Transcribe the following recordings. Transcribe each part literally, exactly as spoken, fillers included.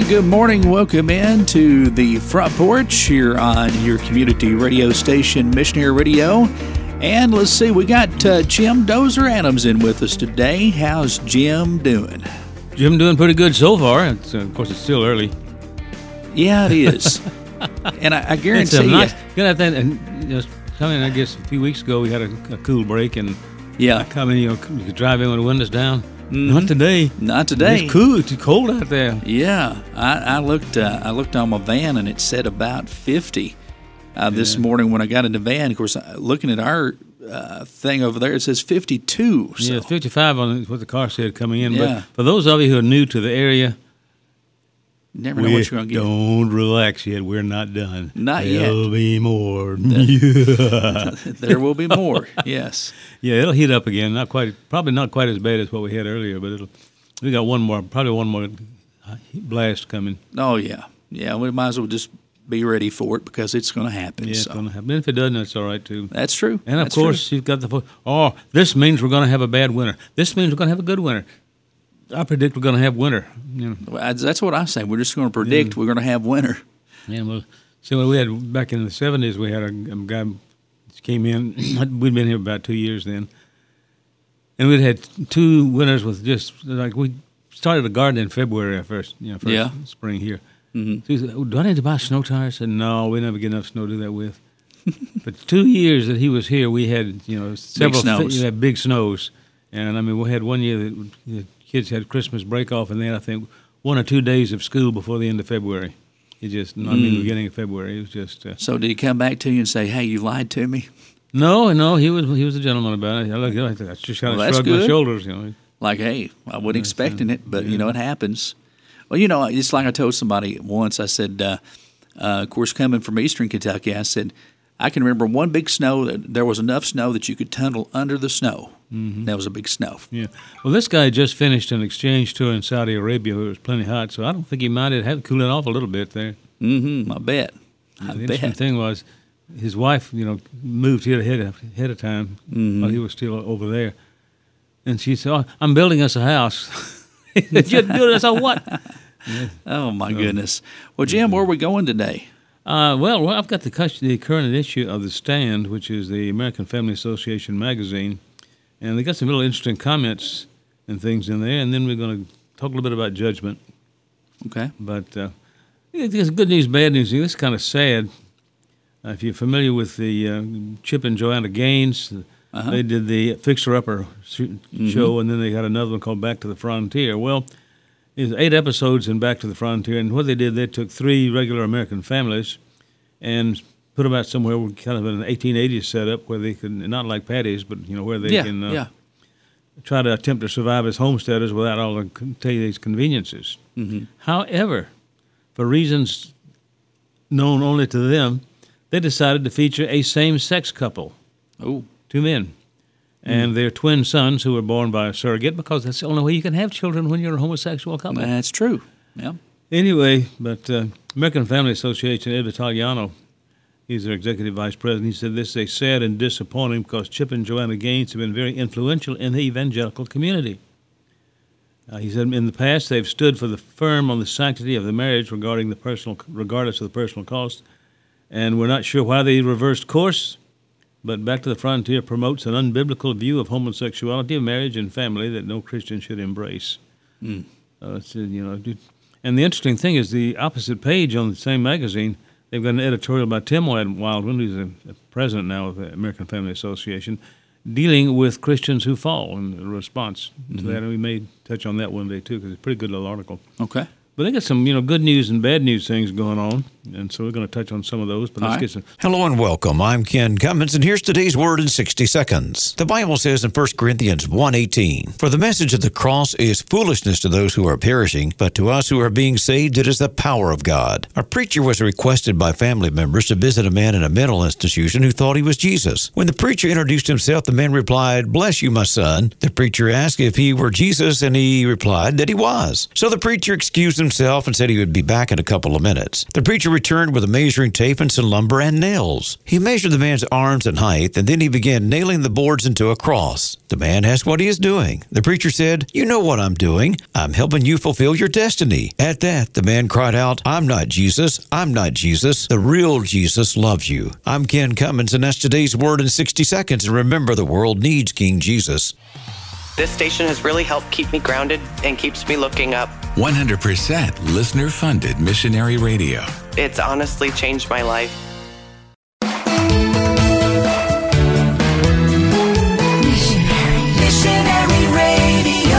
morning, good morning. Welcome in to the Front Porch here on your community radio station, Missionary Radio. And let's see, we got uh, Jim Dozer Adams in with us today. How's Jim doing? Jim doing pretty good so far. It's, uh, of course, it's still early. Yeah, it is. And I, I guarantee it's, uh, you. nice, good at that. And just coming, I guess, a few weeks ago, we had a, a cool break, and yeah, I come in, you know, you could drive in with the windows down. Mm-hmm. Not today. Not today. It's cool. It's cold out there. Yeah, I, I looked. Uh, I looked on my van, and it said about fifty uh, this yeah. morning when I got in the van. Of course, looking at our uh, thing over there, it says fifty-two. So. Yeah, it's fifty-five on what the car said coming in. Yeah. But for those of you who are new to the area, never know what you're going to get. Don't relax yet. We're not done. Not There'll yet. There'll be more. There will be more. Yes. Yeah, it'll heat up again. Not quite. Probably not quite as bad as what we had earlier, but it'll. We got one more. Probably one more blast coming. Oh yeah, yeah. We might as well just be ready for it because it's going to happen. Yeah, so. it's going to happen. And if it doesn't, that's all right too. That's true. And of That's course, true. you've got the. Oh, this means we're going to have a bad winter. This means we're going to have a good winter. I predict we're going to have winter. You know. Well, that's what I say. We're just going to predict yeah. we're going to have winter. Yeah, well, see what we had back in the seventies. We had a, a guy came in. We'd been here about two years then, and we'd had two winters with just like we started a garden in February. Our first, you know, first yeah. spring here. Mm-hmm. So he said, oh, "Do I need to buy snow tires?" I said, "No, we never get enough snow to do that with." But two years that he was here, we had you know several big snows. Th- had big snows, and I mean we had one year that you know, kids had Christmas break off, and then I think one or two days of school before the end of February. It just, I mean, mm. beginning of February. It was just. Uh, so did he come back to you and say, "Hey, you lied to me"? No, no, he was he was a gentleman about it. I, look, I just kind of well, shrugged my shoulders, you know. Like, hey, I wasn't expecting it, but yeah. you know it happens. Well, you know, it's like I told somebody once. I said, uh, uh, of course, coming from Eastern Kentucky, I said, I can remember one big snow that there was enough snow that you could tunnel under the snow. Mm-hmm. That was a big snow. Yeah. Well, this guy just finished an exchange tour in Saudi Arabia where it was plenty hot, so I don't think he minded having cooling off a little bit there. Mm-hmm. I bet. I the bet. interesting thing was his wife, you know, moved here ahead of, ahead of time mm-hmm. while he was still over there. And she said, oh, I'm building us a house. You're building us a what? Yeah. Oh, my so, goodness. Well, Jim, where are we going today? Uh, well, well, I've got the, the current issue of The Stand, which is the American Family Association magazine. And they got some really interesting comments and things in there. And then we're going to talk a little bit about judgment. Okay. But uh, it's good news, bad news. This is kind of sad. Uh, if you're familiar with the uh, Chip and Joanna Gaines, uh-huh. they did the Fixer Upper show, mm-hmm. and then they had another one called Back to the Frontier. Well, there's eight episodes in Back to the Frontier, and what they did, they took three regular American families and put them out somewhere kind of in an eighteen eighties setup where they can, not like Patty's, but you know where they yeah, can uh, yeah. try to attempt to survive as homesteaders without all the these conveniences. Mm-hmm. However, for reasons known only to them, they decided to feature a same-sex couple. Oh, two men. And mm. their twin sons who were born by a surrogate, because that's the only way you can have children when you're a homosexual couple. That's true. Yeah. Anyway, but uh, American Family Association, Ed Italiano, he's their executive vice president, he said this is a sad and disappointing because Chip and Joanna Gaines have been very influential in the evangelical community. Uh, he said in the past they've stood for the firm on the sanctity of the marriage regarding the personal, regardless of the personal cost, and we're not sure why they reversed course. But Back to the Frontier promotes an unbiblical view of homosexuality, of marriage, and family that no Christian should embrace. Mm. Uh, it's, you know, and the interesting thing is the opposite page on the same magazine, they've got an editorial by Tim Wildman, who's a, a president now of the American Family Association, dealing with Christians who fall in response mm-hmm. to that. And we may touch on that one day, too, because it's a pretty good little article. Okay. But they got some, you know, good news and bad news things going on, and so we're going to touch on some of those. But let's right. get some. Hello and welcome. I'm Ken Cummins, and here's today's word in sixty seconds. The Bible says in First Corinthians one eighteen, "For the message of the cross is foolishness to those who are perishing, but to us who are being saved it is the power of God." A preacher was requested by family members to visit a man in a mental institution who thought he was Jesus. When the preacher introduced himself, the man replied, "Bless you, my son." The preacher asked if he were Jesus, and he replied that he was. So the preacher excused himself and said he would be back in a couple of minutes. The preacher returned with a measuring tape and some lumber and nails. He measured the man's arms and height, and then he began nailing the boards into a cross. The man asked what he is doing. The preacher said, "You know what I'm doing. I'm helping you fulfill your destiny." At that, the man cried out, "I'm not Jesus. I'm not Jesus. The real Jesus loves you." I'm Ken Cummins, and that's today's Word in sixty seconds. And remember, the world needs King Jesus. This station has really helped keep me grounded and keeps me looking up. one hundred percent listener-funded missionary radio. It's honestly changed my life. Missionary Radio.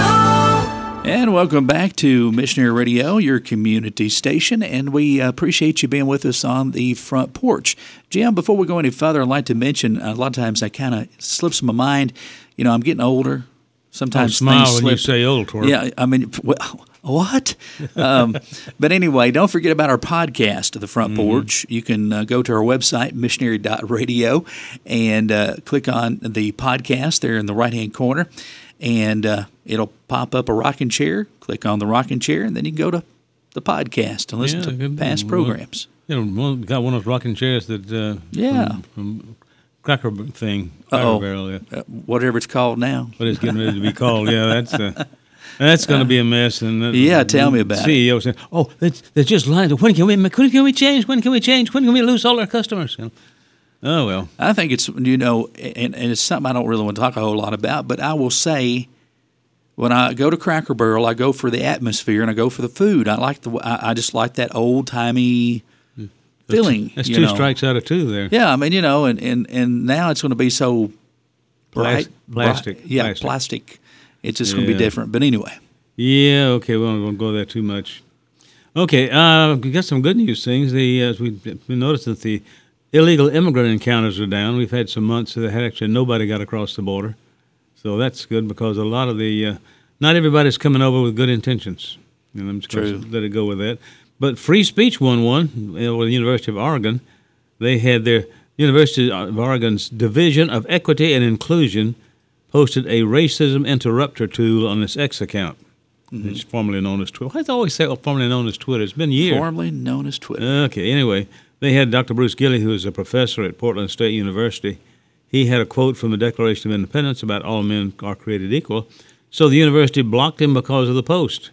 And welcome back to Missionary Radio, your community station, and we appreciate you being with us on the front porch. Jim, before we go any further, I'd like to mention, a lot of times I kind of slips my mind, you know, I'm getting older. Sometimes oh, smile things when slip. you say old, Tor. Yeah, I mean, well, what? um, but anyway, don't forget about our podcast, The Front mm-hmm. Porch. You can uh, go to our website, missionary dot radio, and uh, click on the podcast there in the right-hand corner, and uh, it'll pop up a rocking chair. Click on the rocking chair, and then you can go to the podcast and listen yeah, to good. past programs. You know, got one of those rocking chairs that uh, yeah. From, from Cracker thing, Cracker Barrel, yeah. Uh, whatever it's called now. What it's getting ready to be called, yeah, that's uh, that's going to be a mess. And uh, yeah, tell me about C E O it. saying, "Oh, that's, that's just lines. When can we? When can we change? When can we change? When can we lose all our customers?" You know? Oh well. I think it's you know, and, and it's something I don't really want to talk a whole lot about, but I will say, when I go to Cracker Barrel, I go for the atmosphere and I go for the food. I like the. I, I just like that old timey feeling. That's you two know. strikes out of two there. Yeah, I mean, you know, and, and, and now it's going to be so bright. Plastic. Bright, yeah, plastic. plastic. It's just yeah. going to be different. But anyway. Yeah, okay, we won't go there too much. Okay, uh, we got some good news things. The uh, we, we noticed that the illegal immigrant encounters are down. We've had some months that had actually nobody got across the border. So that's good because a lot of the, uh, not everybody's coming over with good intentions. And I'm just going to let it go with that. But free speech won one with the University of Oregon. They had their University of Oregon's Division of Equity and Inclusion posted a racism interrupter tool on its X account. Mm-hmm. It's formerly known as Twitter. Why do I always say formerly known as Twitter? It's been years. Formerly known as Twitter. Okay, anyway, they had Doctor Bruce Gilley, who is a professor at Portland State University. He had a quote from the Declaration of Independence about all men are created equal. So the university blocked him because of the post.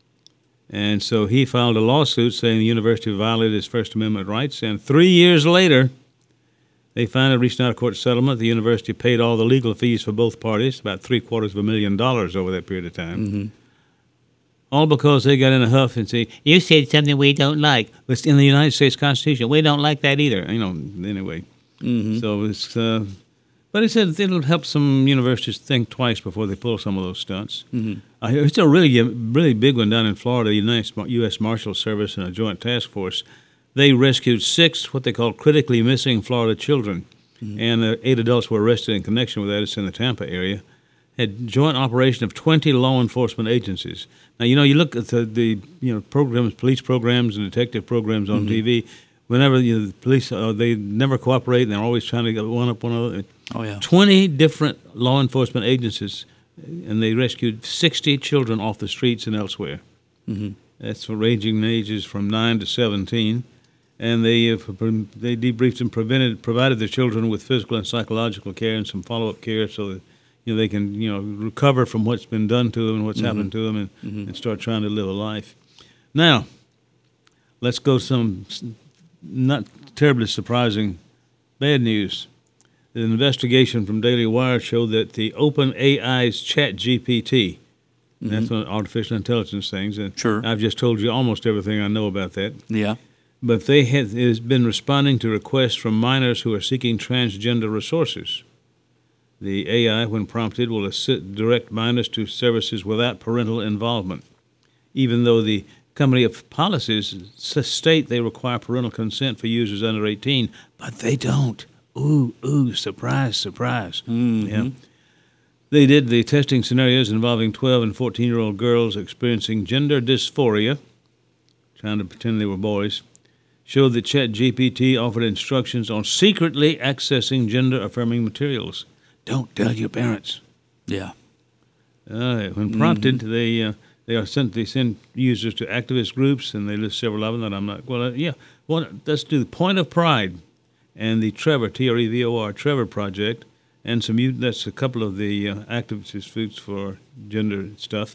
And so he filed a lawsuit saying the university violated his First Amendment rights. And three years later, they finally reached out a court settlement. The university paid all the legal fees for both parties, about three quarters of a million dollars over that period of time. Mm-hmm. All because they got in a huff and say, "You said something we don't like." It's in the United States Constitution. We don't like that either. You know, anyway. Mm-hmm. So it's, uh, but he said it'll help some universities think twice before they pull some of those stunts. Mm-hmm. Uh, it's a really, really big one down in Florida. The U S Marshal Service and a joint task force, they rescued six what they call critically missing Florida children, mm-hmm. and uh, eight adults were arrested in connection with that. It's in the Tampa area. Had joint operation of twenty law enforcement agencies. Now, you know, you look at the, the you know programs, police programs and detective programs on mm-hmm. T V. Whenever you know, the police, uh, they never cooperate, and they're always trying to get one up one another. Oh yeah, twenty different law enforcement agencies, and they rescued sixty children off the streets and elsewhere. Mm-hmm. That's ranging in ages from nine to seventeen, and they uh, they debriefed and prevented provided the children with physical and psychological care and some follow up care, so that you know they can you know recover from what's been done to them and what's mm-hmm. happened to them, and, mm-hmm. and start trying to live a life. Now, let's go some not terribly surprising bad news. An investigation from Daily Wire showed that the OpenAI's ChatGPT, mm-hmm. that's one of the artificial intelligence things, and sure. I've just told you almost everything I know about that. Yeah. But they have has been responding to requests from minors who are seeking transgender resources. The A I, when prompted, will assist, direct minors to services without parental involvement, even though the company of policies state they require parental consent for users under eighteen, but they don't. Ooh, ooh, surprise, surprise. Mm-hmm. Yeah. They did the testing scenarios involving twelve and fourteen-year-old girls experiencing gender dysphoria, trying to pretend they were boys, showed that ChatGPT offered instructions on secretly accessing gender-affirming materials. Don't tell your parents. Yeah. Uh, when prompted, mm-hmm. they... Uh, they are sent. They send users to activist groups, and they list several of them that I'm not. Well, uh, yeah. Well, let's do the Point of Pride and the Trevor T R E V O R Trevor Project, and some. That's a couple of the uh, activist groups for gender stuff.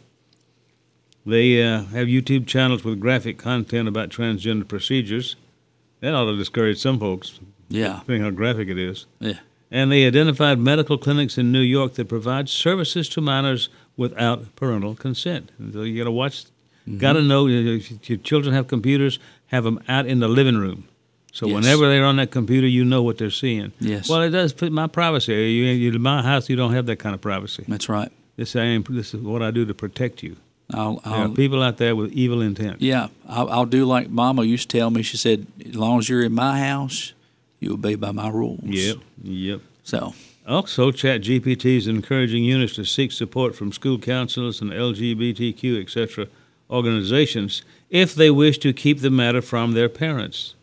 They uh, have YouTube channels with graphic content about transgender procedures. That ought to discourage some folks. Yeah. Depending how graphic it is. Yeah. And they identified medical clinics in New York that provide services to minors without parental consent. And so you got to watch, mm-hmm. got to know if your children have computers, have them out in the living room. So yes. whenever they're on that computer, you know what they're seeing. Yes. Well, it does put my privacy. You, you, in my house, you don't have that kind of privacy. That's right. This, I am, this is what I do to protect you. I'll, I'll, there are people out there with evil intent. Yeah, I'll, I'll do like Mama used to tell me. She said, as long as you're in my house, you obey by my rules. Yep, yep. So. Also, ChatGPT is encouraging units to seek support from school counselors and L G B T Q, et cetera organizations if they wish to keep the matter from their parents.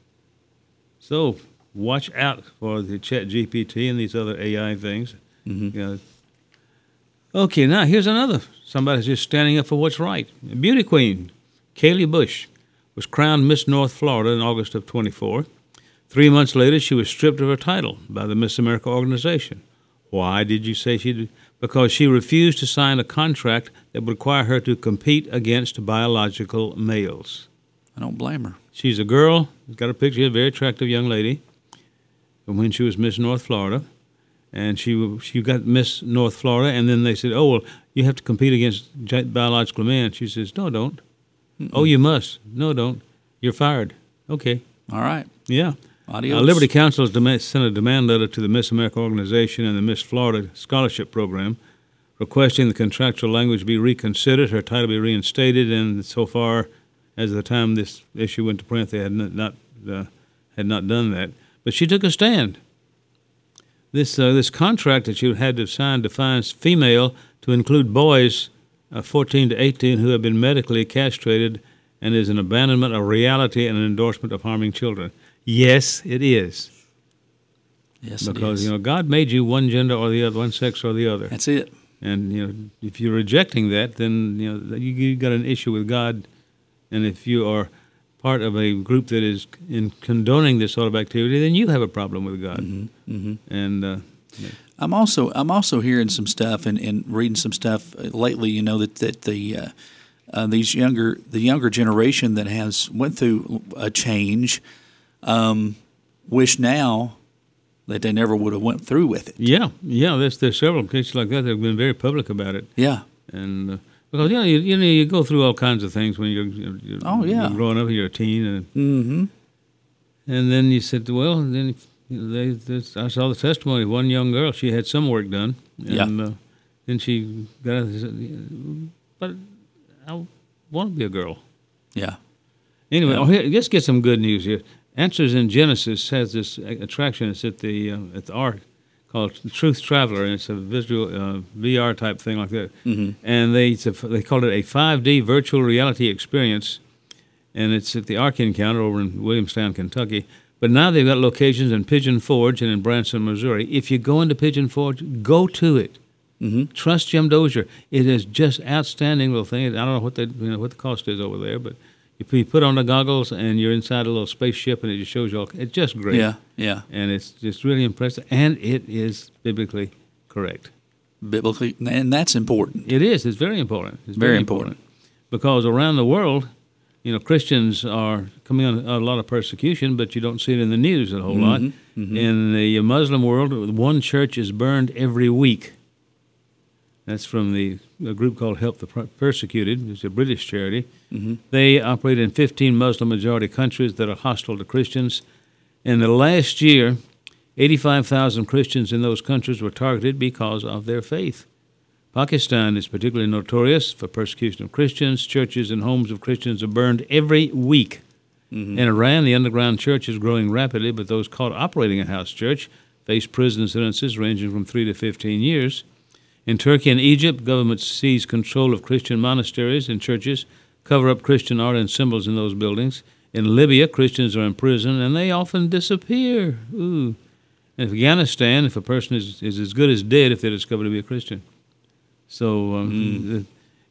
So watch out for the ChatGPT and these other A I things. Mm-hmm. You know. Okay, now here's another. Somebody's just standing up for what's right. A beauty queen, Kaylee Bush, was crowned Miss North Florida in August of twenty-four. Three months later, she was stripped of her title by the Miss America organization. Why did you say she did? Because she refused to sign a contract that would require her to compete against biological males. I don't blame her. She's a girl. She's got a picture, a very attractive young lady from when she was Miss North Florida. And she she got Miss North Florida, and then they said, oh, well, you have to compete against biological men. She says, no, don't. Mm-mm. Oh, you must. No, don't. You're fired. Okay. All right. Yeah. Adios. Uh, Liberty Counsel has demand, sent a demand letter to the Miss America organization and the Miss Florida Scholarship Program requesting the contractual language be reconsidered, her title be reinstated, and so far as of the time this issue went to print, they had not, not uh, had not done that. But she took a stand. This uh, this contract that you had to sign defines female to include boys uh, fourteen to eighteen who have been medically castrated and is an abandonment of reality and an endorsement of harming children. Yes, it is. Yes, because, it is. you know, God made you one gender or the other, one sex or the other. That's it. And, you know, if you're rejecting that, then, you know, you, you got an issue with God. And if you are part of a group that is in condoning this sort of activity, then you have a problem with God. Mm-hmm, mm-hmm. And uh, yeah. I'm also I'm also hearing some stuff and, and reading some stuff lately. You know that that the uh, uh, these younger the younger generation that has went through a change, um, wish now that they never would have went through with it. Yeah, yeah. There's there's several cases like that that have been very public about it. Yeah, and. Uh, Because you know, you, you know, you go through all kinds of things when you're, you're, oh, yeah. you're growing up. You're a teen, and mm-hmm. and then you said, well, then you know, they, this, I saw the testimony of one young girl. She had some work done, and yeah. uh, then she got out and said, but I want to be a girl. Yeah. Anyway, yeah. Oh, here, let's get some good news here. Answers in Genesis has this attraction. It's at the uh, at the Ark, called Truth Traveler, and it's a visual uh, V R type thing like that. Mm-hmm. And they it's a, they called it a five D virtual reality experience, and it's at the Ark Encounter over in Williamstown, Kentucky. But now they've got locations in Pigeon Forge and in Branson, Missouri. If you go into Pigeon Forge, go to it. Mm-hmm. Trust Jim Dozier. It is just outstanding little thing. I don't know what the you know what the cost is over there, but you put on the goggles and you're inside a little spaceship, and it just shows you all. It's just great. Yeah, yeah. And it's just really impressive, and it is biblically correct. Biblically, and that's important. It is. It's very important. It's very, very important. important. Because around the world, you know, Christians are coming on a lot of persecution, but you don't see it in the news a whole mm-hmm, lot. Mm-hmm. In the Muslim world, one church is burned every week. That's from the a group called Help the Persecuted. It's a British charity. Mm-hmm. They operate in fifteen Muslim-majority countries that are hostile to Christians. In the last year, eighty-five thousand Christians in those countries were targeted because of their faith. Pakistan is particularly notorious for persecution of Christians. Churches and homes of Christians are burned every week. Mm-hmm. In Iran, the underground church is growing rapidly, but those caught operating a house church face prison sentences ranging from three to fifteen years. In Turkey and Egypt, governments seize control of Christian monasteries and churches, cover up Christian art and symbols in those buildings. In Libya, Christians are in prison, and they often disappear. Ooh. In Afghanistan, if a person is, is as good as dead if they're discovered to be a Christian. So um, mm. the,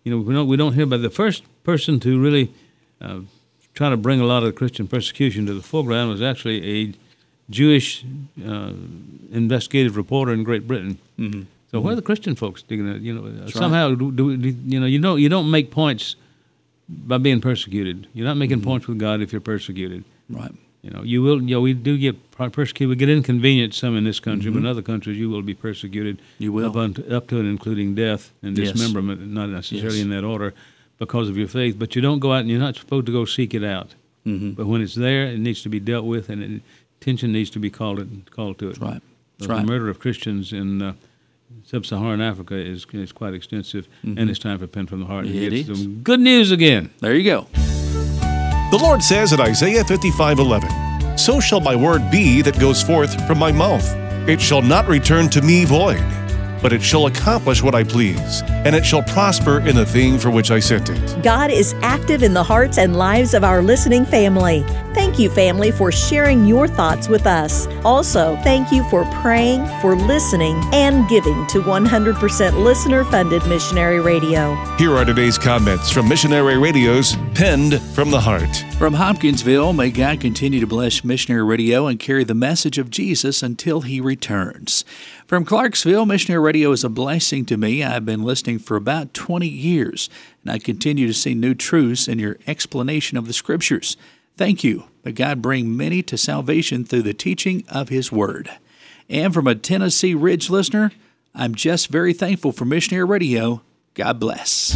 you know, we don't we don't hear about the first person to really uh, try to bring a lot of Christian persecution to the foreground was actually a Jewish uh, investigative reporter in Great Britain. Mm-hmm. So mm-hmm. where are the Christian folks digging at? You know, That's somehow right. do, do, do you know you don't you don't make points by being persecuted. You're not making mm-hmm. points with God if you're persecuted. Right. You know, you will. You know, we do get persecuted. We get inconvenienced some in this country, mm-hmm. but in other countries you will be persecuted. You will up, unto, up to and including death and yes. dismemberment, not necessarily yes. in that order, because of your faith. But you don't go out and you're not supposed to go seek it out. Mm-hmm. But when it's there, it needs to be dealt with, and it, attention needs to be called it, called to it. That's right. That's the right. murder of Christians in uh, sub-Saharan Africa is is quite extensive, mm-hmm. and it's time for Pen from the Heart. It get is. Some good news again. There you go. The Lord says in Isaiah fifty-five eleven, "So shall my word be that goes forth from my mouth. It shall not return to me void, but it shall accomplish what I please, and it shall prosper in the thing for which I sent it." God is active in the hearts and lives of our listening family. Thank you, family, for sharing your thoughts with us. Also, thank you for praying, for listening, and giving to one hundred percent listener-funded Missionary Radio. Here are today's comments from Missionary Radio's Penned from the Heart. From Hopkinsville, may God continue to bless Missionary Radio and carry the message of Jesus until He returns. From Clarksville, Missionary Radio is a blessing to me. I've been listening for about twenty years, and I continue to see new truths in your explanation of the Scriptures. Thank you. May God bring many to salvation through the teaching of His Word. And from a Tennessee Ridge listener, I'm just very thankful for Missionary Radio. God bless.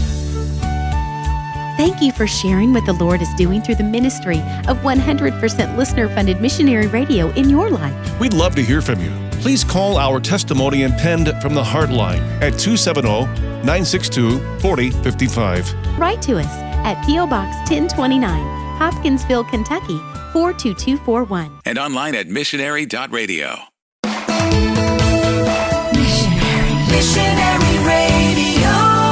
Thank you for sharing what the Lord is doing through the ministry of one hundred percent listener-funded Missionary Radio in your life. We'd love to hear from you. Please call our testimony and Penned from the Heart line at two seven zero, nine six two, four zero five five. Write to us at P O Box ten twenty-nine, Hopkinsville, Kentucky four two two four one. And online at missionary dot radio. Missionary, Missionary Radio.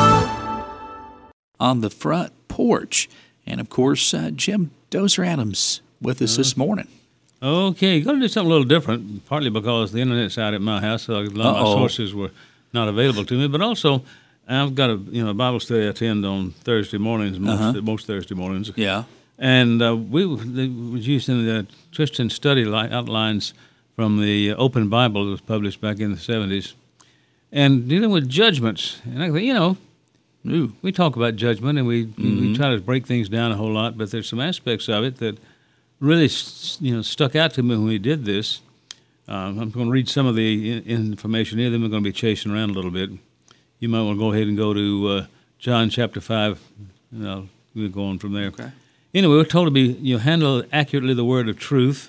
On the front porch, and of course, uh, Jim Dozer Adams with us this morning. Okay, going to do something a little different, partly because the internet's out at my house, so a lot of my sources were not available to me, but also I've got a you know a Bible study I attend on Thursday mornings, most, Uh-huh. most Thursday mornings. Yeah. And uh, we they was using the Christian study li- outlines from the Open Bible that was published back in the seventies, and dealing with judgments. And I think, you know, Ooh. we talk about judgment, and we Mm-hmm. we try to break things down a whole lot, but there's some aspects of it that really you know stuck out to me when we did this. Um, I'm going to read some of the in- information here, then we're going to be chasing around a little bit. You might want to go ahead and go to uh, John chapter five, and I'll, we'll go on from there. Okay. Anyway, we're told to be you know, handle accurately the word of truth,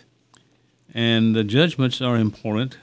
and the judgments are important.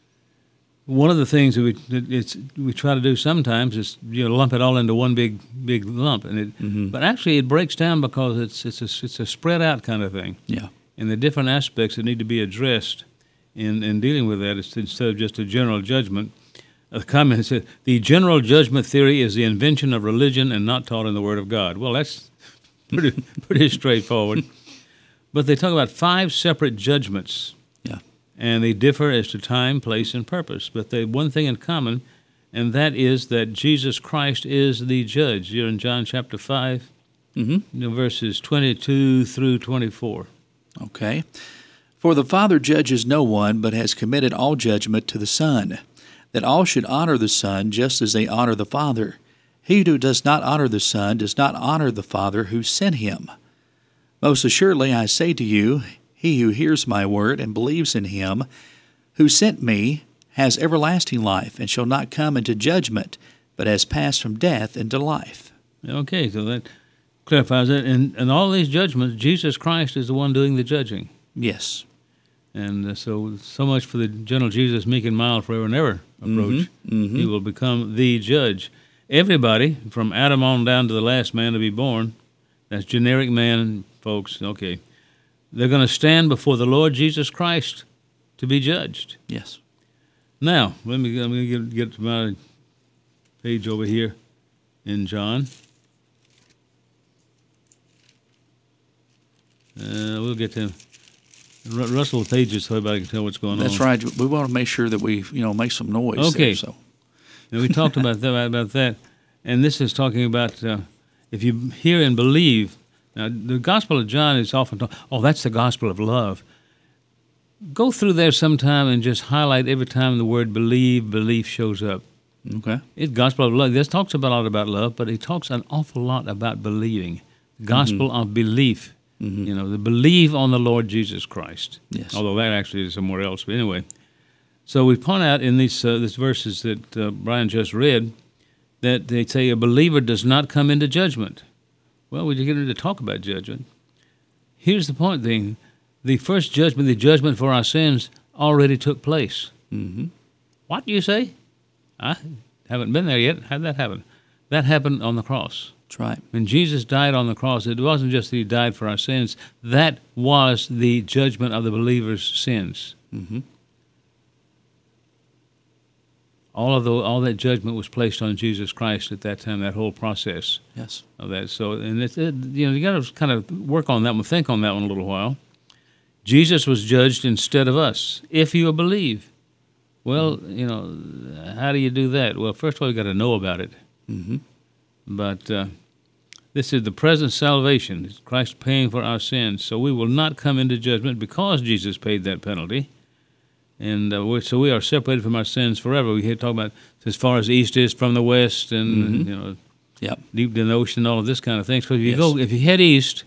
One of the things that we that it's we try to do sometimes is you know lump it all into one big big lump, and it Mm-hmm. but actually it breaks down because it's it's a, it's a spread out kind of thing, Yeah. and the different aspects that need to be addressed in in dealing with that is instead of just a general judgment. A comment said the general judgment theory is the invention of religion and not taught in the Word of God. Well, that's pretty pretty straightforward. But they talk about five separate judgments. Yeah. And they differ as to time, place, and purpose. But they have one thing in common, and that is that Jesus Christ is the judge. You're in John chapter five, Mm-hmm. you know, verses twenty-two through twenty-four. Okay. For the Father judges no one, but has committed all judgment to the Son, that all should honor the Son just as they honor the Father. He who does not honor the Son does not honor the Father who sent him. Most assuredly I say to you, he who hears my word and believes in him who sent me has everlasting life, and shall not come into judgment, but has passed from death into life. Okay, so that clarifies it. And, and all these judgments, Jesus Christ is the one doing the judging. Yes. And uh, so, so much for the gentle Jesus, meek and mild, forever and ever approach. Mm-hmm, mm-hmm. He will become the judge. Everybody, from Adam on down to the last man to be born, that's generic man, folks, okay, they're going to stand before the Lord Jesus Christ to be judged. Yes. Now, let me, let me get, get to my page over here in John. Uh, we'll get to R- rustle the pages so everybody can tell what's going That's on. right. We want to make sure that we, you know, make some noise. Okay. There, so. And we talked about that, about that, And this is talking about uh, if you hear and believe. Now, the Gospel of John is often talk, oh, that's the gospel of love. Go through there sometime and just highlight every time the word believe, belief shows up. Okay. It's gospel of love. This talks about a lot about love, but it talks an awful lot about believing. Gospel mm-hmm. of belief. Mm-hmm. You know, the believe on the Lord Jesus Christ. Yes. Although that actually is somewhere else. But anyway, so we point out in these uh, these verses that uh, Brian just read that they say a believer does not come into judgment. Well, we get into to talk about judgment. Here's the point, then. The first judgment, the judgment for our sins, already took place. Mm-hmm. What do you say? I haven't been there yet. How did that happen? That happened on the cross. That's right. When Jesus died on the cross, it wasn't just that he died for our sins. That was the judgment of the believer's sins. Mm-hmm. All of the all that judgment was placed on Jesus Christ at that time. That whole process. Yes. Of that. So, and it's it, you know you got to kind of work on that one, think on that one a little while. Jesus was judged instead of us. If you believe, well, you know, how do you do that? Well, first of all, you got to know about it. Mm-hmm. But uh, this is the present salvation. It's Christ paying for our sins. So we will not come into judgment because Jesus paid that penalty. And uh, we're, so we are separated from our sins forever. We hear talk about as far as the east is from the west, and mm-hmm. you know, yep. deep in the ocean, all of this kind of thing. So if you yes. go, if you head east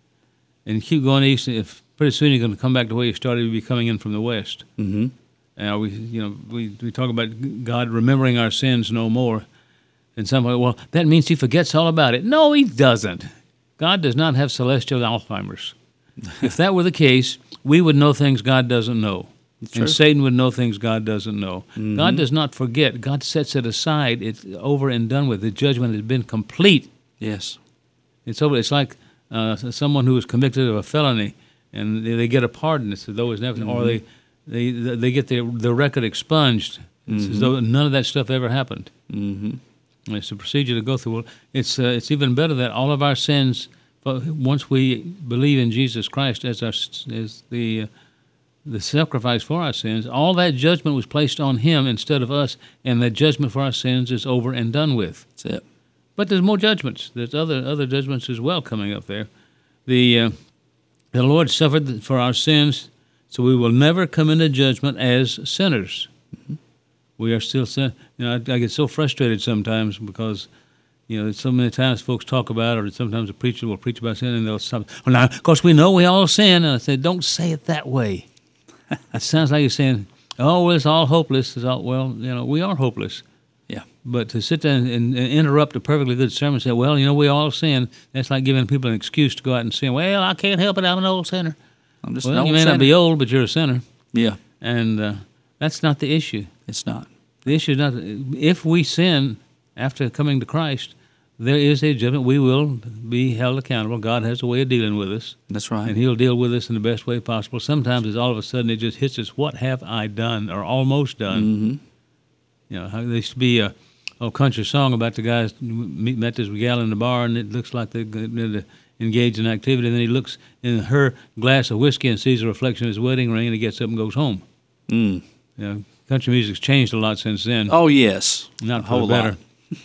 and keep going east, if pretty soon you're going to come back to where you started. You'll be coming in from the west. Mm-hmm. And we, you know, we we talk about God remembering our sins no more. And somebody, well, that means he forgets all about it. No, he doesn't. God does not have celestial Alzheimer's. If that were the case, we would know things God doesn't know. True. And Satan would know things God doesn't know. Mm-hmm. God does not forget. God sets it aside. It's over and done with. The judgment has been complete. Yes. It's over. It's like uh, someone who was convicted of a felony, and they, they get a pardon. It's as though it's never, mm-hmm. or they, they they get their, their record expunged. It's mm-hmm. as though none of that stuff ever happened. Mm-hmm. It's a procedure to go through. Well, it's uh, it's even better that all of our sins, once we believe in Jesus Christ as our as the uh, the sacrifice for our sins, all that judgment was placed on Him instead of us, and that judgment for our sins is over and done with. That's it. But there's more judgments. There's other other judgments as well coming up there. The uh, the Lord suffered for our sins, so we will never come into judgment as sinners. Mm-hmm. We are still sin. You know, I, I get so frustrated sometimes because, you know, so many times folks talk about, or sometimes a preacher will preach about sin, and they'll say, "Well, now, of course, we know we all sin." And I said, "Don't say it that way." It sounds like you're saying, "Oh, well, it's all hopeless." It's all, well, you know, we are hopeless. Yeah. But to sit there and, and interrupt a perfectly good sermon and say, "Well, you know, we all sin," that's like giving people an excuse to go out and sin. Well, I can't help it. I'm an old sinner. I'm just well, an old you may sinner. not be old, but you're a sinner. Yeah. And uh, that's not the issue. It's not. The issue is not, if we sin after coming to Christ, there is a judgment. We will be held accountable. God has a way of dealing with us. That's right. And He'll deal with us in the best way possible. Sometimes it's all of a sudden it just hits us, what have I done, or almost done? Mm-hmm. You know, there used to be a, a country song about the guys meet, met this gal in the bar, and it looks like they're going to engage in activity, and then he looks in her glass of whiskey and sees a reflection of his wedding ring, and he gets up and goes home. Mm. You know, country music's changed a lot since then. Oh, yes. Not a for whole the better.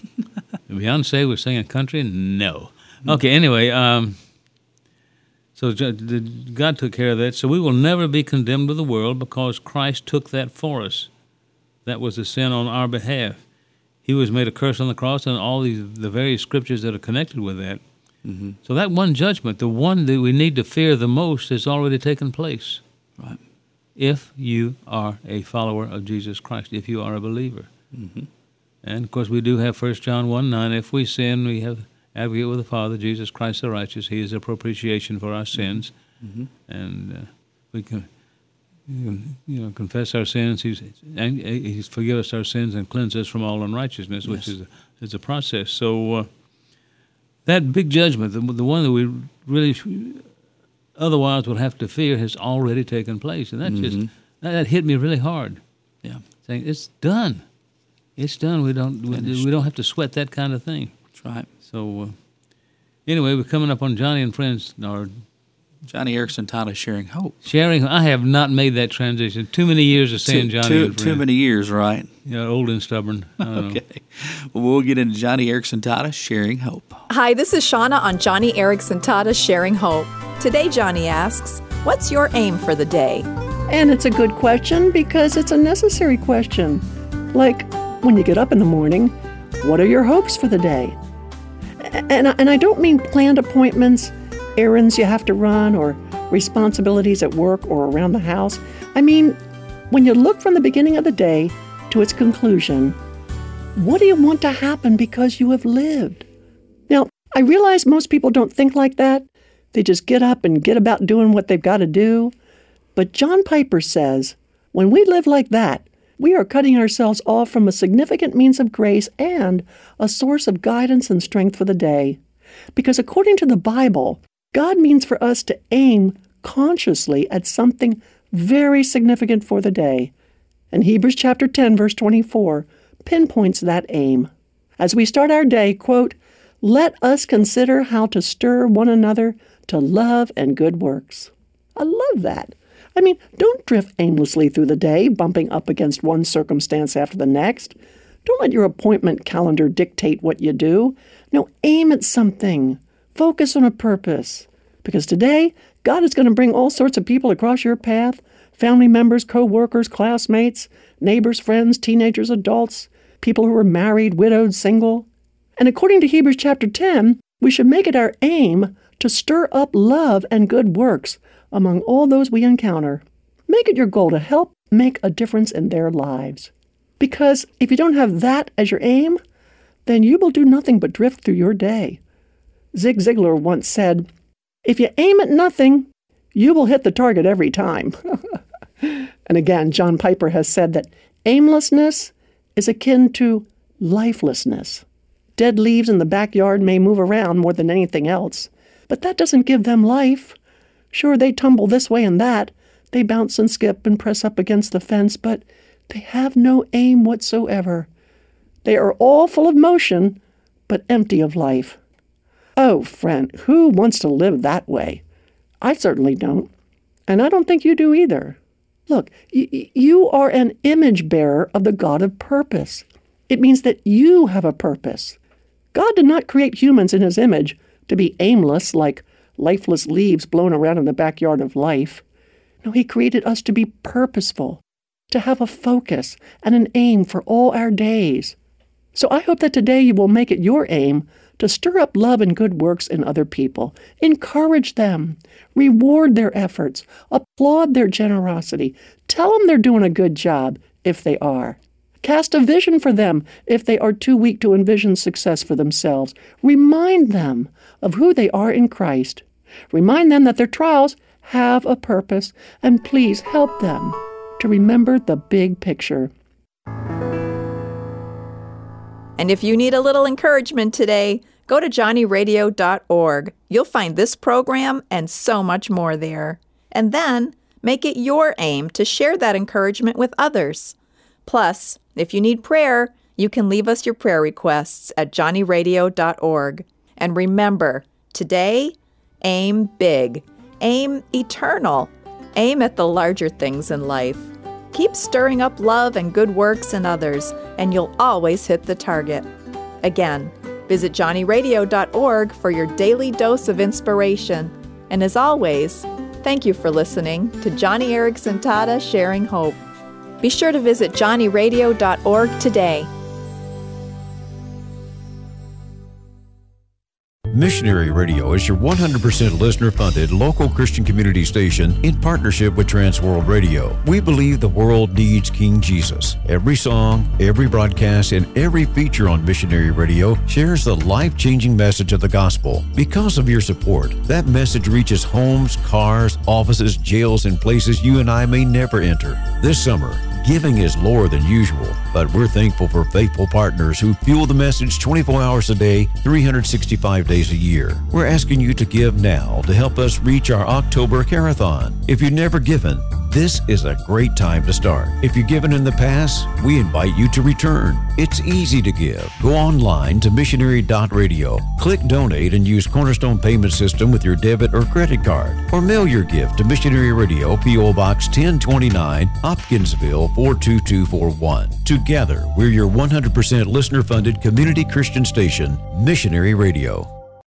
Beyonce was singing country? No. Okay, anyway, um, so God took care of that. So we will never be condemned with the world because Christ took that for us. That was a sin on our behalf. He was made a curse on the cross, and all these the various scriptures that are connected with that. Mm-hmm. So that one judgment, the one that we need to fear the most, has already taken place. Right. If you are a follower of Jesus Christ, if you are a believer. Mm-hmm. And, of course, we do have First John one nine. If we sin, we have advocate with the Father, Jesus Christ the righteous. He is a propitiation for our sins. Mm-hmm. And uh, we can, you know, confess our sins. He's, and He's forgive us our sins and cleanse us from all unrighteousness, yes. which is a, is a process. So uh, that big judgment, the, the one that we really otherwise would have to fear, has already taken place. And that mm-hmm. just that, that hit me really hard. Yeah. Saying, it's done. It's done. We don't we, we don't have to sweat that kind of thing. That's right. So uh, anyway, we're coming up on Johnny and Friends, our Johnny Erickson Tata sharing hope. Sharing, I have not made that transition. Too many years of saying too, Johnny. Too, and too many years, right? Yeah, old and stubborn. I don't okay. Know. Well, we'll get into Johnny Erickson Tata sharing hope. Hi, this is Shauna on Johnny Erickson Tata sharing hope. Today, Johnny asks, what's your aim for the day? And it's a good question because it's a necessary question. Like, when you get up in the morning, what are your hopes for the day? And, and I don't mean planned appointments, errands you have to run, or responsibilities at work or around the house. I mean, when you look from the beginning of the day to its conclusion, what do you want to happen because you have lived? Now, I realize most people don't think like that. They just get up and get about doing what they've got to do. But John Piper says, when we live like that, we are cutting ourselves off from a significant means of grace and a source of guidance and strength for the day. Because according to the Bible, God means for us to aim consciously at something very significant for the day. And Hebrews chapter ten, verse twenty-four, pinpoints that aim. As we start our day, quote, let us consider how to stir one another to love and good works. I love that. I mean, don't drift aimlessly through the day, bumping up against one circumstance after the next. Don't let your appointment calendar dictate what you do. No, aim at something. Focus on a purpose. Because today, God is going to bring all sorts of people across your path, family members, co-workers, classmates, neighbors, friends, teenagers, adults, people who are married, widowed, single. And according to Hebrews chapter ten, we should make it our aim to stir up love and good works among all those we encounter. Make it your goal to help make a difference in their lives. Because if you don't have that as your aim, then you will do nothing but drift through your day. Zig Ziglar once said, if you aim at nothing, you will hit the target every time. And again, John Piper has said that aimlessness is akin to lifelessness. Dead leaves in the backyard may move around more than anything else, but that doesn't give them life. Sure, they tumble this way and that. They bounce and skip and press up against the fence, but they have no aim whatsoever. They are all full of motion, but empty of life. Oh, friend, who wants to live that way? I certainly don't, and I don't think you do either. Look, y- you are an image bearer of the God of purpose. It means that you have a purpose. God did not create humans in his image to be aimless like lifeless leaves blown around in the backyard of life. No, he created us to be purposeful, to have a focus and an aim for all our days. So I hope that today you will make it your aim to stir up love and good works in other people. Encourage them. Reward their efforts. Applaud their generosity. Tell them they're doing a good job if they are. Cast a vision for them if they are too weak to envision success for themselves. Remind them of who they are in Christ. Remind them that their trials have a purpose, and please help them to remember the big picture. And if you need a little encouragement today, go to johnny radio dot org. You'll find this program and so much more there. And then make it your aim to share that encouragement with others. Plus, if you need prayer, you can leave us your prayer requests at johnny radio dot org. And remember, today, aim big. Aim eternal. Aim at the larger things in life. Keep stirring up love and good works in others, and you'll always hit the target. Again, visit johnny radio dot org for your daily dose of inspiration. And as always, thank you for listening to Johnny Erickson Tata Sharing Hope. Be sure to visit johnny radio dot org today. Missionary Radio is your one hundred percent listener-funded local Christian community station in partnership with Transworld Radio. We believe the world needs King Jesus. Every song, every broadcast, and every feature on Missionary Radio shares the life-changing message of the gospel. Because of your support, that message reaches homes, cars, offices, jails, and places you and I may never enter. This summer, giving is lower than usual, but we're thankful for faithful partners who fuel the message twenty-four hours a day, three hundred sixty-five days a year. We're asking you to give now to help us reach our October Carathon. If you've never given, This is a great time to start. If you've given in the past, we invite you to return. It's easy to give. Go online to missionary dot radio. Click Donate and use Cornerstone Payment System with your debit or credit card. Or mail your gift to Missionary Radio, P O. Box ten twenty-nine, Hopkinsville four two two four one. Together, we're your one hundred percent listener-funded community Christian station, Missionary Radio.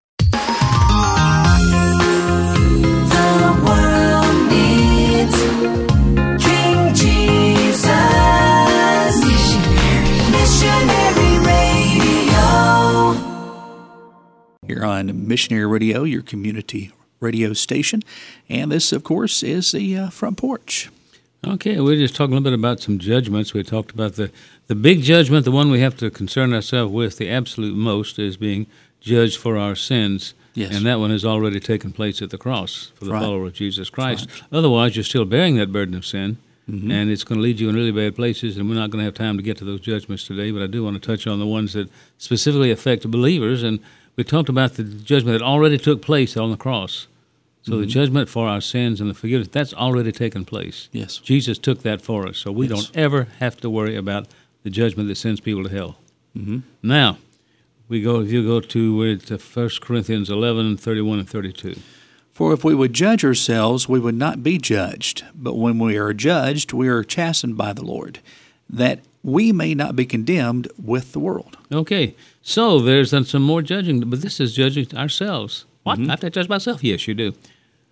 Here on Missionary Radio, your community radio station. And this, of course, is the uh, Front Porch. Okay, we're just talking a little bit about some judgments. We talked about the, the big judgment, the one we have to concern ourselves with the absolute most, is being judged for our sins. Yes. And that one has already taken place at the cross for the right. follower of Jesus Christ. Right. Otherwise, you're still bearing that burden of sin, mm-hmm. and it's going to lead you in really bad places, and we're not going to have time to get to those judgments today, but I do want to touch on the ones that specifically affect believers. And we talked about the judgment that already took place on the cross. So mm-hmm. the judgment for our sins and the forgiveness, that's already taken place. Yes. Jesus took that for us, so we yes. don't ever have to worry about the judgment that sends people to hell. Mm-hmm. Now, we go. if you go to, to First Corinthians eleven, thirty-one and thirty-two. For if we would judge ourselves, we would not be judged. But when we are judged, we are chastened by the Lord, that we may not be condemned with the world. Okay, so there's then some more judging, but this is judging ourselves. What? Mm-hmm. I have to judge myself? Yes, you do.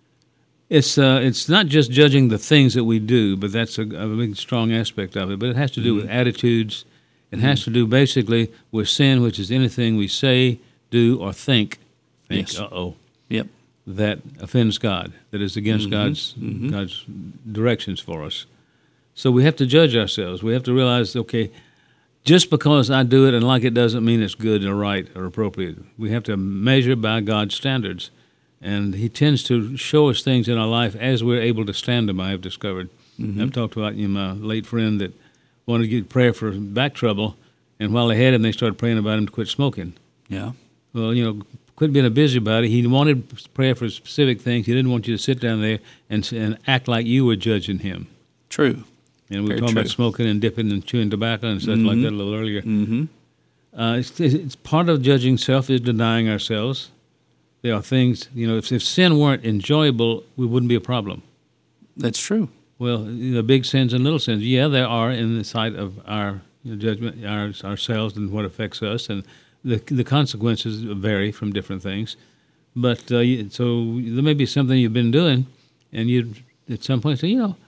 It's uh, it's not just judging the things that we do, but that's a, a big, strong aspect of it. But it has to do mm-hmm. with attitudes. It mm-hmm. has to do basically with sin, which is anything we say, do, or think. Think, yes. uh-oh. Yep. That offends God, that is against mm-hmm. God's mm-hmm. God's directions for us. So we have to judge ourselves. We have to realize, okay, just because I do it and like it doesn't mean it's good or right or appropriate. We have to measure by God's standards. And He tends to show us things in our life as we're able to stand them, I have discovered. Mm-hmm. I've talked about you know, my late friend that wanted to get prayer for back trouble, and while they had him, they started praying about him to quit smoking. Yeah. Well, you know, quit being a busybody. He wanted prayer for specific things. He didn't want you to sit down there and, and act like you were judging him. True. And we were Very talking true. about smoking and dipping and chewing tobacco and stuff mm-hmm. like that a little earlier. Mm-hmm. Uh, it's, it's part of judging self is denying ourselves. There are things, you know, if, if sin weren't enjoyable, we wouldn't be a problem. That's true. Well, you know, big sins and little sins, yeah, there are in the sight of our you know, judgment, our, ourselves and what affects us, and the the consequences vary from different things. But uh, so there may be something you've been doing, and you at some point say, you know,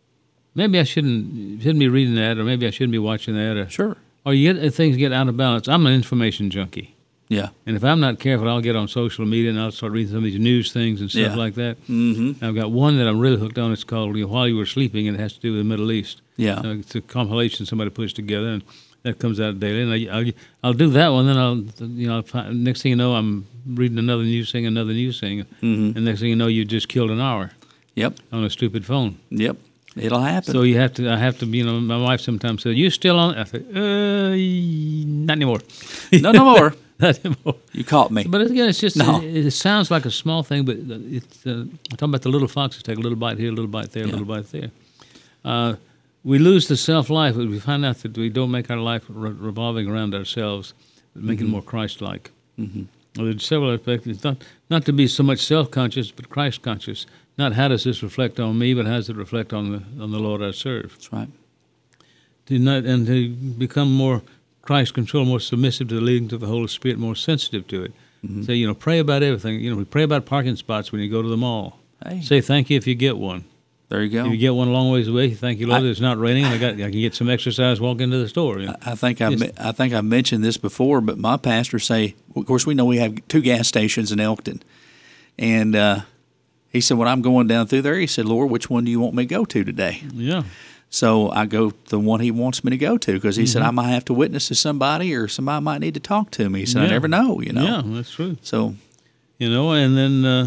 maybe I shouldn't shouldn't be reading that, or maybe I shouldn't be watching that, or sure. Or you get things get out of balance. I'm an information junkie. Yeah. And if I'm not careful, I'll get on social media and I'll start reading some of these news things and stuff yeah. like that. Mm-hmm. I've got one that I'm really hooked on. It's called you know, While You Were Sleeping, and it has to do with the Middle East. Yeah. Uh, it's a compilation somebody puts together, and that comes out daily. And I, I'll, I'll do that one, then I'll, you know, I'll find, next thing you know, I'm reading another news thing, another news thing, mm-hmm. and next thing you know, you just killed an hour. Yep. On a stupid phone. Yep. It'll happen. So you have to. I have to. You know, my wife sometimes says, "You still on?" I say, "Uh, not anymore." no, no more. Not anymore. You caught me. But again, it's just. No. It, it sounds like a small thing, but it's. Uh, I'm talking about the little foxes. Take a little bite here, a little bite there, a yeah. little bite there. Uh, we lose the self-life. We find out that we don't make our life re- revolving around ourselves, but make mm-hmm. it more Christ-like. Mm-hmm. Well, there's several aspects. It's not not to be so much self-conscious, but Christ-conscious. Not how does this reflect on me, but how does it reflect on the on the Lord I serve? That's right. To not and to become more Christ-controlled, more submissive to the leading of the Holy Spirit, more sensitive to it. Mm-hmm. So you know, pray about everything. You know, we pray about parking spots when you go to the mall. Hey. Say thank you if you get one. There you go. If you get one a long ways away, thank you, Lord. I, it's not raining, and I got I can get some exercise walking into the store. You know? I think I I think I mentioned this before, but my pastor say, of course, we know we have two gas stations in Elkton, and. uh He said, when I'm going down through there, he said, Lord, which one do you want me to go to today? Yeah. So I go to the one he wants me to go to because he mm-hmm. said I might have to witness to somebody or somebody might need to talk to me. He said, yeah. I never know, you know. Yeah, that's true. So, you know, and then uh,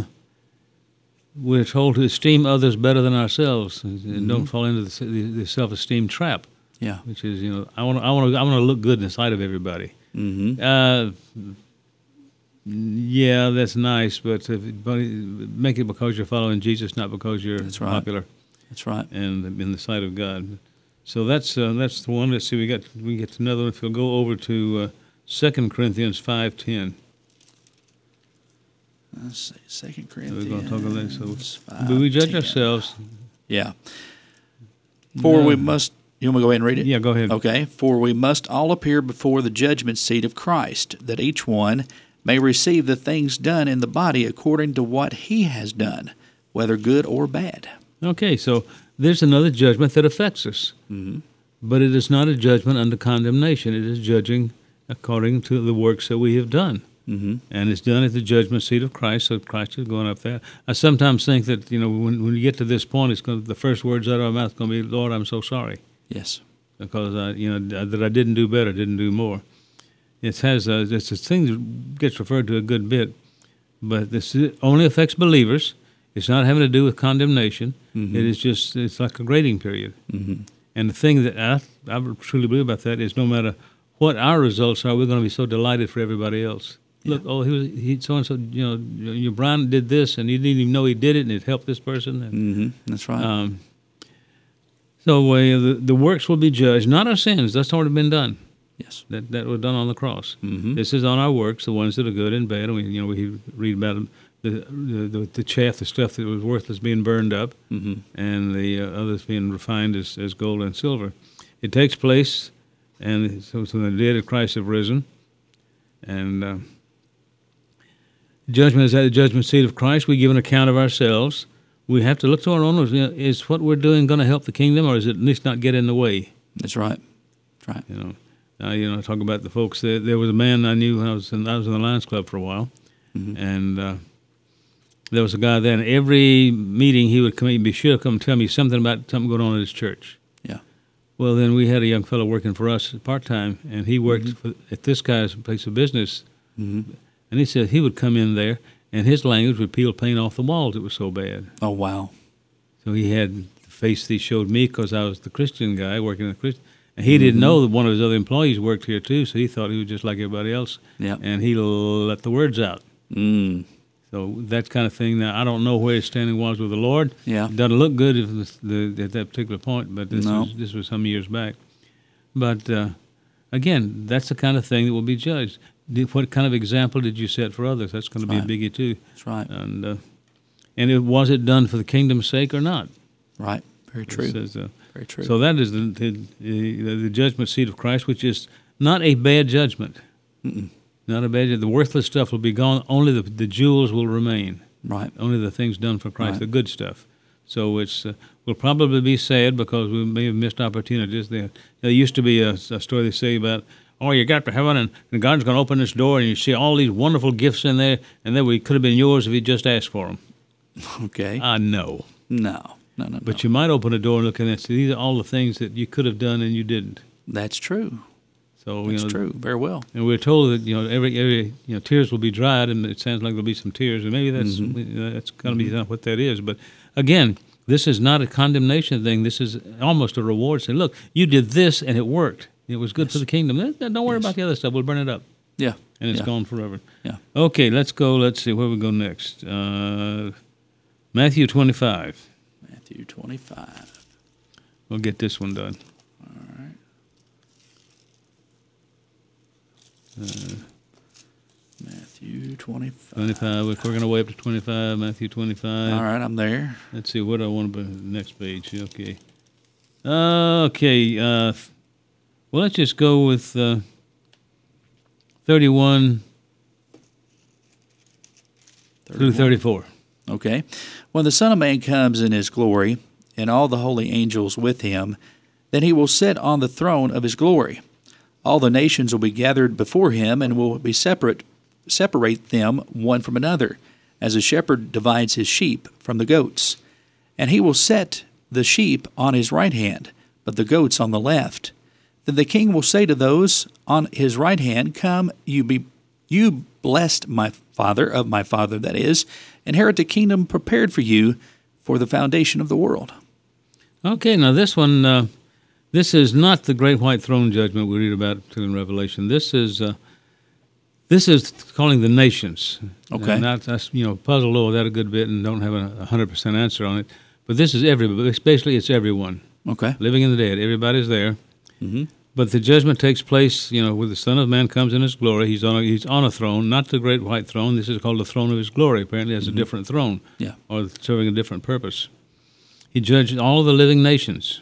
we're told to esteem others better than ourselves and mm-hmm. don't fall into the, the, the self-esteem trap. Yeah. Which is, you know, I want I want to I want to look good in the sight of everybody. Mm-hmm. Uh, Yeah, that's nice, but, if, but make it because you're following Jesus, not because you're that's right. popular. That's right. And in the sight of God. So that's uh, that's the one. Let's see, we got we get to another one. If you'll go over to uh, Second Corinthians five ten. Let's see, Second Corinthians. We're going to talk about that. So, but we judge ourselves. Yeah. For No. we must. You want me to go ahead and read it? Yeah, go ahead. Okay. For we must all appear before the judgment seat of Christ, that each one may receive the things done in the body according to what he has done, whether good or bad. Okay, so there's another judgment that affects us. Mm-hmm. But it is not a judgment under condemnation. It is judging according to the works that we have done. Mm-hmm. And it's done at the judgment seat of Christ, so Christ is going up there. I sometimes think that, you know, when, when you get to this point, it's going to, the first words out of our mouth are going to be, Lord, I'm so sorry. Yes. Because, I, you know, that I didn't do better, didn't do more. It has a, it's a thing that gets referred to a good bit, but this only affects believers. It's not having to do with condemnation. Mm-hmm. It is just, it's like a grading period. Mm-hmm. And the thing that I, I truly believe about that is no matter what our results are, we're going to be so delighted for everybody else. Yeah. Look, oh, he was he so and so. You know, your Brian did this, and he didn't even know he did it, and it helped this person. And, mm-hmm. That's right. Um, so uh, the the works will be judged, not our sins. That's already been done. Yes, that that was done on the cross. Mm-hmm. This is on our works, the ones that are good and bad. And we, you know, we read about them, the, the the the chaff, the stuff that was worthless, being burned up, mm-hmm. and the uh, others being refined as, as gold and silver. It takes place, and so, so the dead of Christ have risen, and uh, judgment is at the judgment seat of Christ. We give an account of ourselves. We have to look to our own lives. You know, is what we're doing going to help the kingdom, or is it at least not get in the way? That's right. That's right. You know, uh, you know, talk about the folks. There, there was a man I knew when I was in, I was in the Lions Club for a while, mm-hmm. and uh, there was a guy there. And every meeting he would come, he'd be sure to come tell me something about something going on at his church. Yeah. Well, then we had a young fellow working for us part time, and he worked mm-hmm. for, at this guy's place of business. Mm-hmm. And he said he would come in there, and his language would peel paint off the walls. It was so bad. Oh, wow. So he had the face that he showed me because I was the Christian guy working at the Christian. And he mm-hmm. didn't know that one of his other employees worked here, too, so he thought he was just like everybody else. Yeah. And he let the words out. Mm. So that kind of thing. Now, I don't know where his standing was with the Lord. Yeah. It doesn't look good if the, the, at that particular point, but this, no. was, this was some years back. But, uh, again, that's the kind of thing that will be judged. What kind of example did you set for others? That's going to That's be right. a biggie, too. That's right. And uh, and it, was it done for the kingdom's sake or not? Right. Very true. Says, uh, Very true. So that is the, the, the, the judgment seat of Christ, which is not a bad judgment. Mm-mm. Not a bad judgment. The worthless stuff will be gone. Only the, the jewels will remain. Right. Only the things done for Christ, Right. the good stuff. So it's uh, we'll probably be sad because we may have missed opportunities. There, there used to be a, a story they say about, oh, you got to heaven, and, and God's going to open this door, and you see all these wonderful gifts in there, and they would, could have been yours if you just asked for them. Okay. I know. No. No, no, But no. you might open a door and look in and see these are all the things that you could have done and you didn't. That's true. So That's you know, true. Very well. And we're told that you know every every you know tears will be dried, and it sounds like there'll be some tears, and maybe that's Mm-hmm. you know, that's going to be not what that is. But again, this is not a condemnation thing. This is almost a reward. Saying, look, you did this and it worked. It was good Yes. for the kingdom. Don't worry Yes. about the other stuff. We'll burn it up. Yeah. And it's yeah. gone forever. Yeah. Okay, let's go. Let's see where we go next. Uh, Matthew twenty-five. Matthew twenty-five. We'll get this one done. All right. Uh, Matthew twenty-five. twenty-five. We're going to way up to twenty-five. Matthew twenty-five. All right, I'm there. Let's see. What do I want to put next page? Okay. Uh, okay. Uh, well, let's just go with uh, thirty-one through thirty-four. Okay. When the Son of Man comes in his glory, and all the holy angels with him, then he will sit on the throne of his glory. All the nations will be gathered before him, and will be separate, separate them one from another, as a shepherd divides his sheep from the goats. And he will set the sheep on his right hand, but the goats on the left. Then the king will say to those on his right hand, Come, you be you blessed, my Father, of my Father, that is, inherit the kingdom prepared for you for the foundation of the world. Okay, now this one, uh, this is not the great white throne judgment we read about in Revelation. This is uh, this is calling the nations. Okay. And that's, that's, you know, puzzled over that a good bit and don't have a one hundred percent answer on it. But this is everybody. Basically, it's everyone. Okay. Living and the dead. Everybody's there. Mm-hmm. But the judgment takes place, you know, when the Son of Man comes in his glory. He's on a, he's on a throne, not the great white throne. This is called the throne of his glory. Apparently, it has Mm-hmm. a different throne. Yeah. Or serving a different purpose. He judged all of the living nations.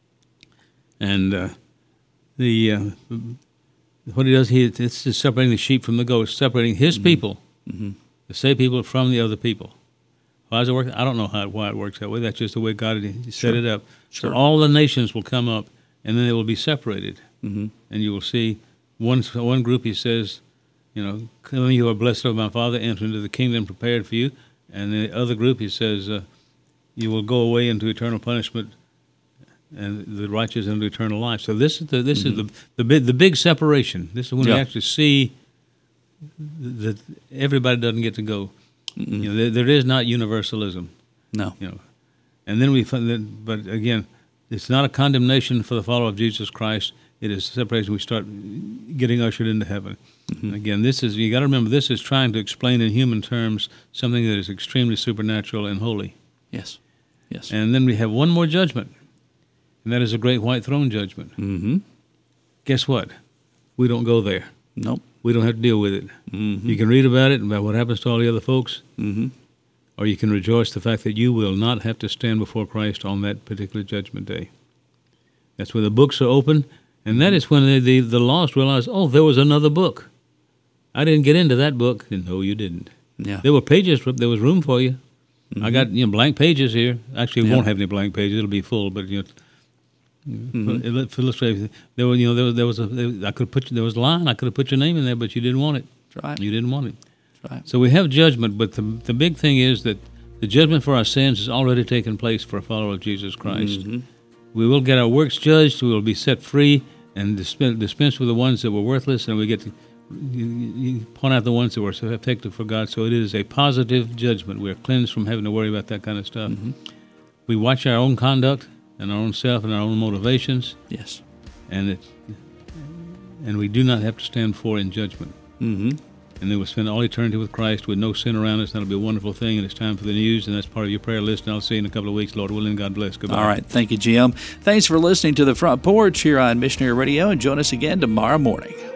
And uh, the uh, what he does, he it's just separating the sheep from the goats, separating his Mm-hmm. people, Mm-hmm. the saved people, from the other people. Why does it work? I don't know how why it works that way. That's just the way God had set Sure. it up. Sure. So all the nations will come up, and then they will be separated. Mm-hmm. And you will see one one group. He says, you know, come you are blessed of my Father, enter into the kingdom prepared for you. And the other group, he says, uh, you will go away into eternal punishment, and the righteous into eternal life. So this is the this Mm-hmm. is the the big the big separation. This is when Yeah. we actually see that everybody doesn't get to go. Mm-mm. You know, there, there is not universalism. No. You know, and then we find that. But again, it's not a condemnation for the follower of Jesus Christ. It is separation. We start getting ushered into heaven. Mm-hmm. Again, this is you got to remember. This is trying to explain in human terms something that is extremely supernatural and holy. Yes. Yes. And then we have one more judgment, and that is a great white throne judgment. Mm-hmm. Guess what? We don't go there. Nope. We don't have to deal with it. Mm-hmm. You can read about it, about what happens to all the other folks, Mm-hmm. or you can rejoice the fact that you will not have to stand before Christ on that particular judgment day. That's when the books are open, and that is when the, the, the lost realize, oh, there was another book. I didn't get into that book. No, you didn't. Yeah. There were pages, there was room for you. Mm-hmm. I got you know blank pages here. Actually, it Yeah. won't have any blank pages. It'll be full, but you know, Mm-hmm. it- for illustration, there was you know there was there was a there, I could put there was a line. I could have put your name in there, but you didn't want it. That's right. You didn't want it. That's right. So we have judgment, but the the big thing is that the judgment for our sins has already taken place for a follower of Jesus Christ. Mm-hmm. We will get our works judged. We will be set free and dispense, dispense with the ones that were worthless, and we get to you, you point out the ones that were so effective for God. So it is a positive judgment. We are cleansed from having to worry about that kind of stuff. Mm-hmm. We watch our own conduct and our own self and our own motivations, Yes. and it, and we do not have to stand for in judgment. Mm-hmm. And then we'll spend all eternity with Christ with no sin around us. That'll be a wonderful thing, and it's time for the news, and that's part of your prayer list. And I'll see you in a couple of weeks, Lord willing. God bless. Goodbye. All right. Thank you, Jim. Thanks for listening to The Front Porch here on Missionary Radio, and join us again tomorrow morning.